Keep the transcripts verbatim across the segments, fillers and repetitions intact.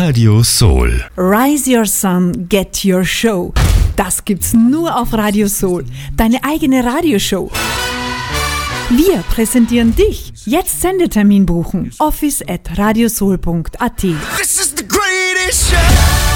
Radio Soul. Rise Your Sun, Get Your Show. Das gibt's nur auf Radio Soul. Deine eigene Radioshow. Wir präsentieren dich. Jetzt Sendetermin buchen. office at radiosoul punkt at. This is the greatest show.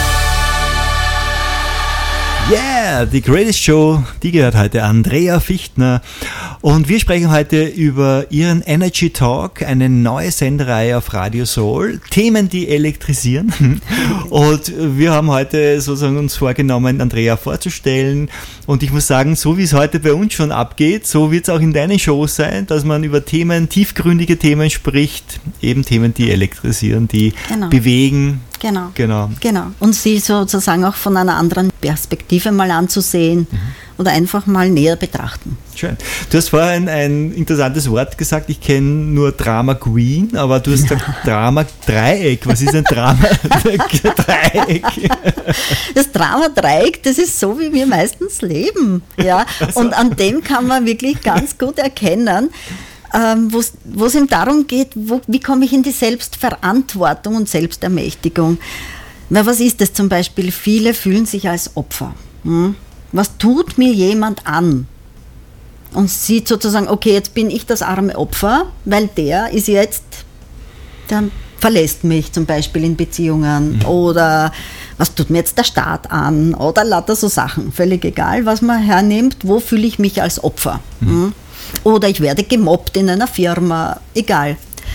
Yeah, die Greatest Show, die gehört heute Andrea Fichtner. Und wir sprechen heute über ihren Energy Talk, eine neue Sendereihe auf Radio Soul. Themen, die elektrisieren. Und wir haben heute sozusagen uns vorgenommen, Andrea vorzustellen. Und ich muss sagen, so wie es heute bei uns schon abgeht, so wird es auch in deinen Shows sein, dass man über Themen, tiefgründige Themen spricht. Eben Themen, die elektrisieren, die genau. bewegen. Genau. genau. Genau. Und sie sozusagen auch von einer anderen Perspektive mal anzusehen mhm. oder einfach mal näher betrachten. Schön. Du hast vorhin ein interessantes Wort gesagt, ich kenne nur Drama Queen, aber du hast gesagt Drama Dreieck. Was ist ein Drama Dreieck? Das Drama Dreieck, das ist so, wie wir meistens leben. Ja? Also. Und an dem kann man wirklich ganz gut erkennen, Ähm, wo es ihm darum geht, wo, wie komme ich in die Selbstverantwortung und Selbstermächtigung. Na, was ist das zum Beispiel? Viele fühlen sich als Opfer. Hm? Was tut mir jemand an? Und sieht sozusagen, okay, jetzt bin ich das arme Opfer, weil der ist jetzt, der verlässt mich zum Beispiel in Beziehungen mhm. oder was tut mir jetzt der Staat an oder lauter so Sachen, völlig egal, was man hernimmt, wo fühle ich mich als Opfer? Mhm. Hm? Oder ich werde gemobbt in einer Firma, egal.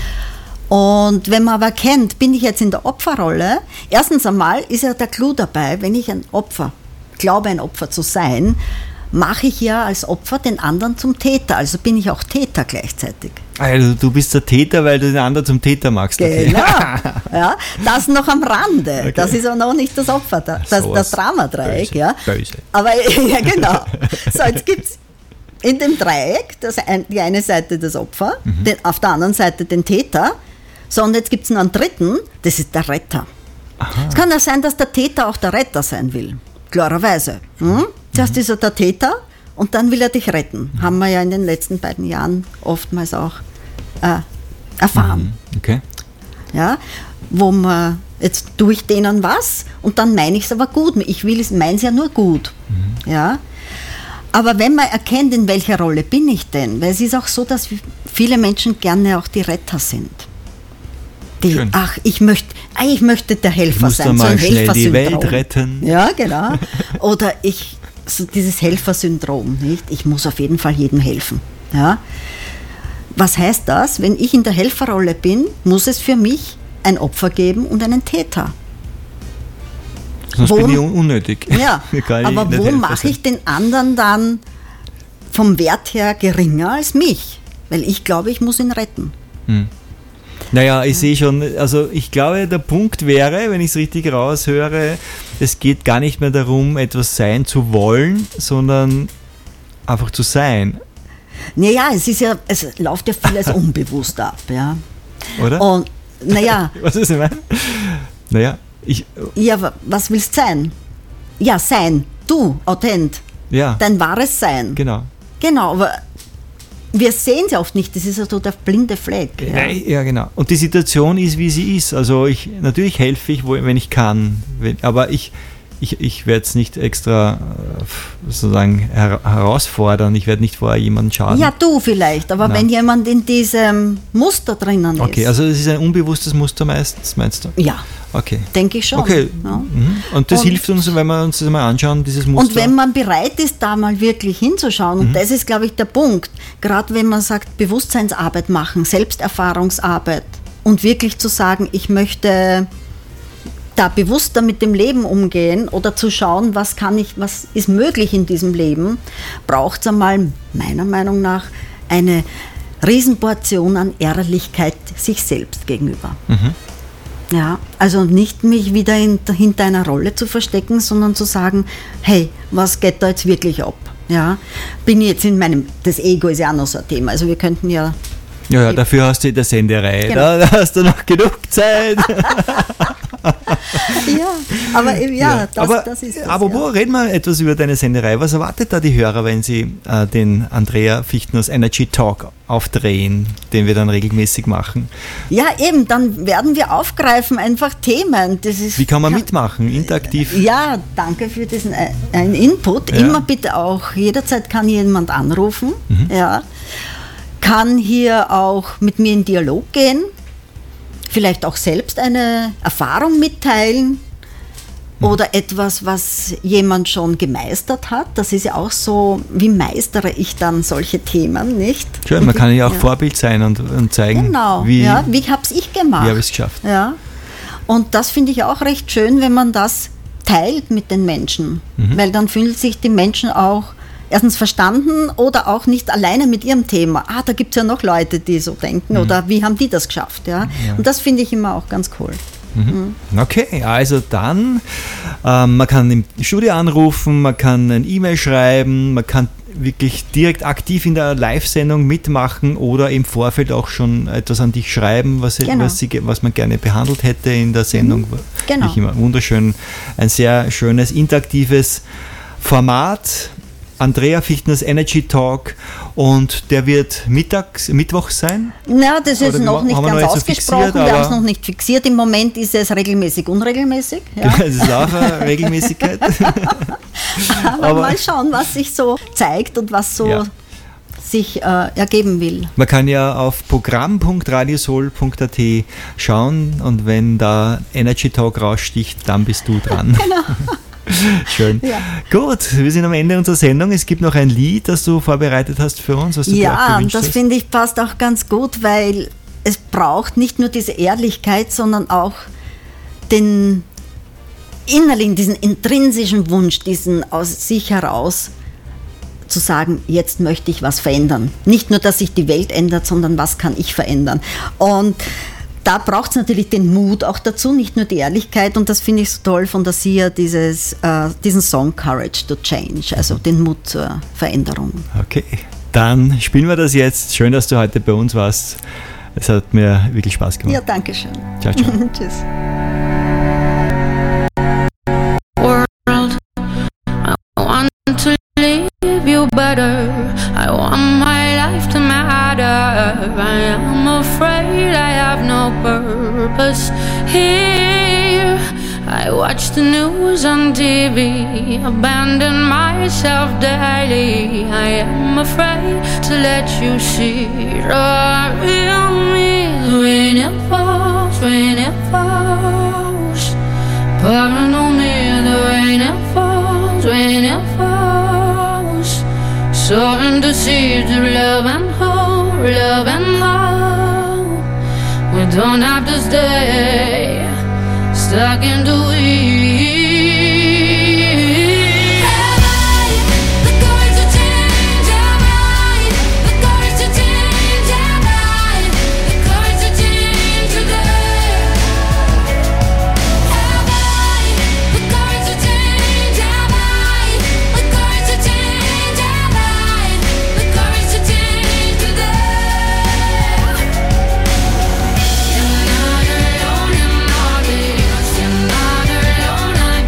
Und wenn man aber kennt, bin ich jetzt in der Opferrolle, erstens einmal ist ja der Clou dabei, wenn ich ein Opfer, glaube ein Opfer zu sein, mache ich ja als Opfer den anderen zum Täter, also bin ich auch Täter gleichzeitig. Also du bist der Täter, weil du den anderen zum Täter machst. Okay. Genau, ja, das noch am Rande, okay. Das ist auch noch nicht das Opfer, das, das, das Dramadreieck. Ja. Böse. Aber ja, genau. So, jetzt gibt es in dem Dreieck, das ein, die eine Seite das Opfer, mhm. den, auf der anderen Seite den Täter. So, und jetzt gibt es noch einen dritten, das ist der Retter. Aha. Es kann ja sein, dass der Täter auch der Retter sein will, klarerweise. Hm? Zuerst mhm. ist er der Täter und dann will er dich retten. Mhm. Haben wir ja in den letzten beiden Jahren oftmals auch äh, erfahren. Mhm. Okay. Ja, wo man, jetzt tue ich denen was und dann meine ich es aber gut. Ich meine es ja nur gut. Mhm. Ja. Aber wenn man erkennt, in welcher Rolle bin ich denn, weil es ist auch so, dass viele Menschen gerne auch die Retter sind. Die, Schön. ach, ich möchte, ich möchte der Helfer ich sein, muss so ein schnell Helfersyndrom. Die Welt retten. Ja, genau. Oder ich, so dieses Helfersyndrom, nicht? Ich muss auf jeden Fall jedem helfen. Ja? Was heißt das? Wenn ich in der Helferrolle bin, muss es für mich ein Opfer geben und einen Täter. Sonst wo, bin ich unnötig. Ja, aber wo mache ich den anderen dann vom Wert her geringer als mich? Weil ich glaube, ich muss ihn retten. Hm. Naja, ich sehe schon, also ich glaube, der Punkt wäre, wenn ich es richtig raushöre, es geht gar nicht mehr darum, etwas sein zu wollen, sondern einfach zu sein. Naja, es ist ja, es läuft ja vieles unbewusst ab, ja. Oder? Und, naja. Was ist das? Naja. Ich, ja, was willst du sein? Ja, sein. Du, authent. Ja. Dein wahres Sein. Genau. Genau, aber wir sehen es ja oft nicht. Das ist ja so der blinde Fleck. Ja. ja, genau. Und die Situation ist, wie sie ist. Also ich, natürlich helfe ich, wenn ich kann. Aber ich, ich, ich werde es nicht extra sozusagen her- herausfordern. Ich werde nicht vorher jemanden schaden. Ja, du vielleicht. Aber Nein. wenn jemand in diesem Muster drinnen ist. Okay, also das ist ein unbewusstes Muster meistens, meinst du? Ja. Okay. Denke ich schon. Okay. Ja. Und das und, hilft uns, wenn wir uns das mal anschauen, dieses Muster. Und wenn man bereit ist, da mal wirklich hinzuschauen, und mhm. das ist, glaube ich, der Punkt, gerade wenn man sagt, Bewusstseinsarbeit machen, Selbsterfahrungsarbeit und wirklich zu sagen, ich möchte da bewusster mit dem Leben umgehen oder zu schauen, was kann ich, was ist möglich in diesem Leben, braucht es einmal, meiner Meinung nach, eine Riesenportion an Ehrlichkeit sich selbst gegenüber. Mhm. Ja, also nicht mich wieder in, hinter einer Rolle zu verstecken, sondern zu sagen, hey, was geht da jetzt wirklich ab? Ja, bin ich jetzt in meinem, das Ego ist ja auch noch so ein Thema, also wir könnten ja... Ja, ja, dafür hast du in der Sendereihe, genau. da hast du noch genug Zeit. Ja, aber ja, ja. Das, aber, das ist das. Aber wo ja. reden wir etwas über deine Senderei? Was erwartet da die Hörer, wenn sie äh, den Andrea Fichtners Energy Talk aufdrehen, den wir dann regelmäßig machen? Ja, eben, dann werden wir aufgreifen, einfach Themen. Das ist, Wie kann man kann, mitmachen, interaktiv? Ja, danke für diesen einen Input. Ja. Immer bitte auch, jederzeit kann jemand anrufen, mhm. ja, kann hier auch mit mir in Dialog gehen, vielleicht auch selbst eine Erfahrung mitteilen mhm. oder etwas, was jemand schon gemeistert hat. Das ist ja auch so, wie meistere ich dann solche Themen, nicht? Schön, man kann ja auch ja. Vorbild sein und, und zeigen, genau, wie, ja, wie habe ich gemacht. Wie habe ich es geschafft. Ja. Und das finde ich auch recht schön, wenn man das teilt mit den Menschen, mhm. weil dann fühlen sich die Menschen auch erstens verstanden oder auch nicht alleine mit ihrem Thema. Ah, da gibt es ja noch Leute, die so denken mhm. oder wie haben die das geschafft? Ja? ja. Und das finde ich immer auch ganz cool. Mhm. Okay, also dann, ähm, man kann im Studio anrufen, man kann ein E-Mail schreiben, man kann wirklich direkt aktiv in der Live-Sendung mitmachen oder im Vorfeld auch schon etwas an dich schreiben, was, genau. was, sie, was man gerne behandelt hätte in der Sendung. Mhm. Genau. Ich immer wunderschön, ein sehr schönes, interaktives Format. Andrea Fichtners Energy Talk und der wird mittags, mittwochs sein? Ja, das ist Oder noch nicht ganz noch ausgesprochen, so wir haben es noch nicht fixiert. Im Moment ist es regelmäßig, unregelmäßig. Ja. Das ist auch eine Regelmäßigkeit. aber, aber mal schauen, was sich so zeigt und was so ja. sich äh, ergeben will. Man kann ja auf programm punkt radiosol punkt a t schauen und wenn da Energy Talk raussticht, dann bist du dran. Genau. Schön. Ja. Gut, wir sind am Ende unserer Sendung. Es gibt noch ein Lied, das du vorbereitet hast für uns, was du ja, dir auch gewünscht das hast. finde ich passt auch ganz gut, weil es braucht nicht nur diese Ehrlichkeit, sondern auch den innerlichen, diesen intrinsischen Wunsch, diesen aus sich heraus zu sagen, jetzt möchte ich was verändern. Nicht nur, dass sich die Welt ändert, sondern was kann ich verändern. Und da braucht es natürlich den Mut auch dazu, nicht nur die Ehrlichkeit. Und das finde ich so toll von der Sia, dieses, äh, diesen Song Courage to Change, also den Mut zur Veränderung. Okay, dann spielen wir das jetzt. Schön, dass du heute bei uns warst. Es hat mir wirklich Spaß gemacht. Ja, danke schön. Ciao, ciao. Tschüss. World, I want to leave you better. I want my life to matter. I am afraid I have no purpose here. I watch the news on T V, abandon myself daily. I am afraid to let you see the real me. When it falls, when it falls, pouring on me, the rain it falls, when it falls, soaring to seeds of love and hope, love and hope. We don't have to stay stuck in the weeds. You're not alone in all this. You're not alone.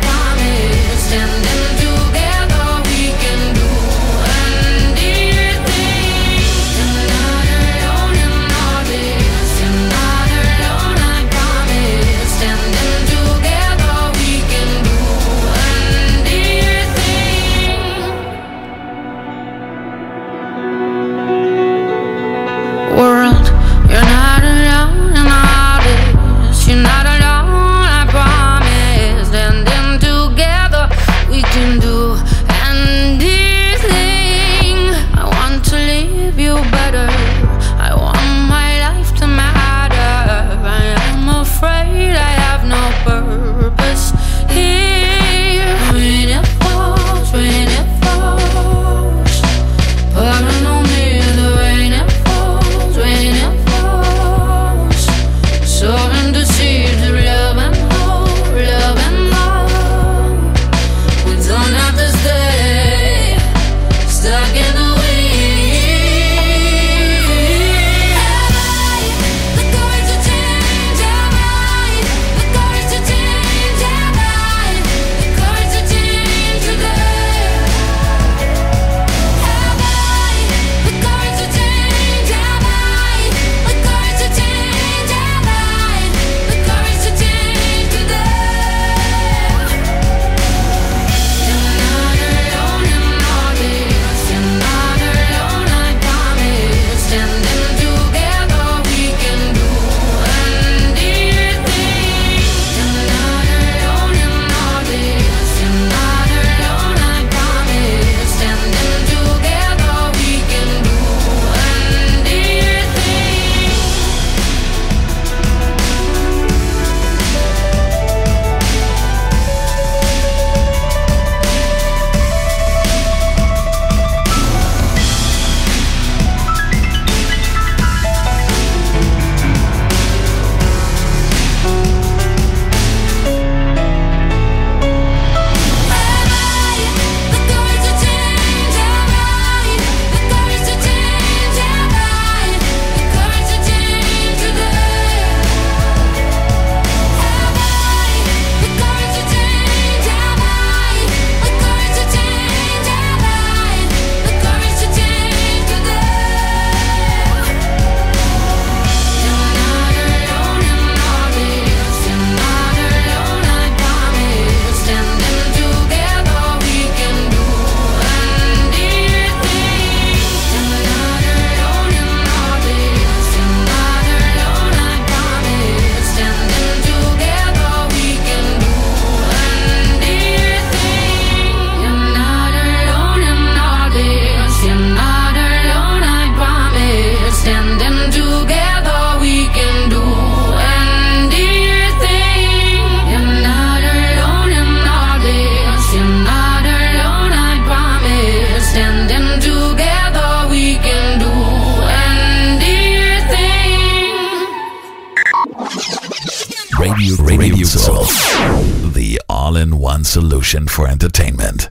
The all-in-one solution for entertainment.